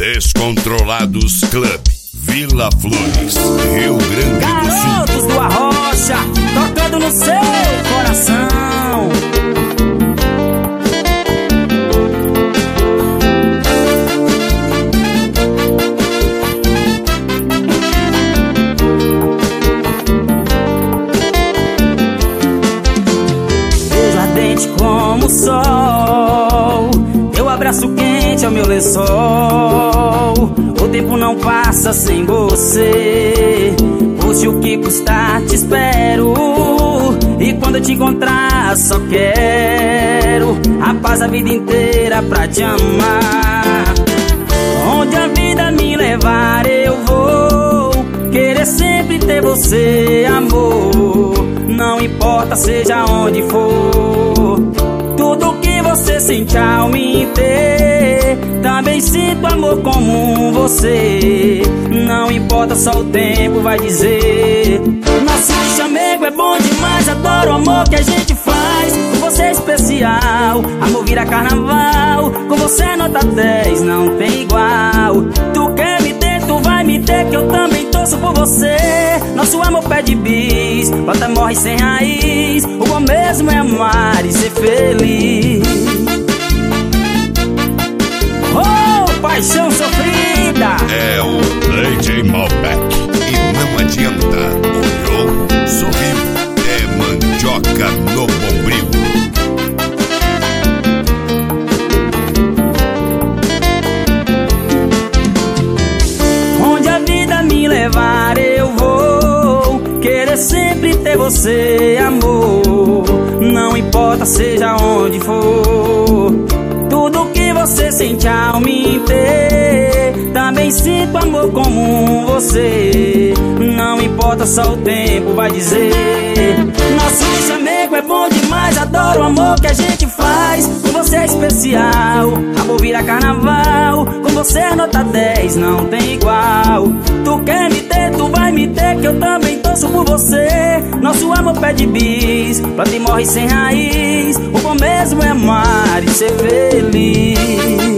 Descontrolados Club, Vila Flores, Rio Grande do Sul. Garotos do Arrocha, tocando no seu coração. Beijo ardente como o sol, teu abraço quente é o meu lençol. O tempo não passa sem você, fosse o que custar te espero. E quando eu te encontrar só quero a paz a vida inteira pra te amar. Onde a vida me levar eu vou querer sempre ter você, amor. Não importa seja onde for, tudo que você sente ao me ter, também sinto amor como você. Não importa, só o tempo vai dizer. Nosso chamego é bom demais, adoro o amor que a gente faz. Com você é especial, amor vira carnaval. Com você é nota 10, não tem igual. Tu quer me ter, tu vai me ter, que eu também torço por você. Nosso amor pede bis, planta morre sem raiz. O bom mesmo é amar e ser feliz. Oh, paixão sofrida! É o DJ Malbec. E não adianta, olhou, sorriu, é mandioca no bombril. Onde a vida me levar eu vou querer sempre ter você, amor. Não importa seja onde for, tudo que você sente ao me ter, também sinto amor como você. Não importa, só o tempo vai dizer. Nosso chamego é bom demais, adoro o amor que a gente faz. Com você é especial, amor vira carnaval. Com você é nota 10, não tem igual. Tu quer me ter, tu vai me ter, que eu também torço por você. Nosso amor pede bis, planta e morre sem raiz. O bom mesmo é amar e ser feliz.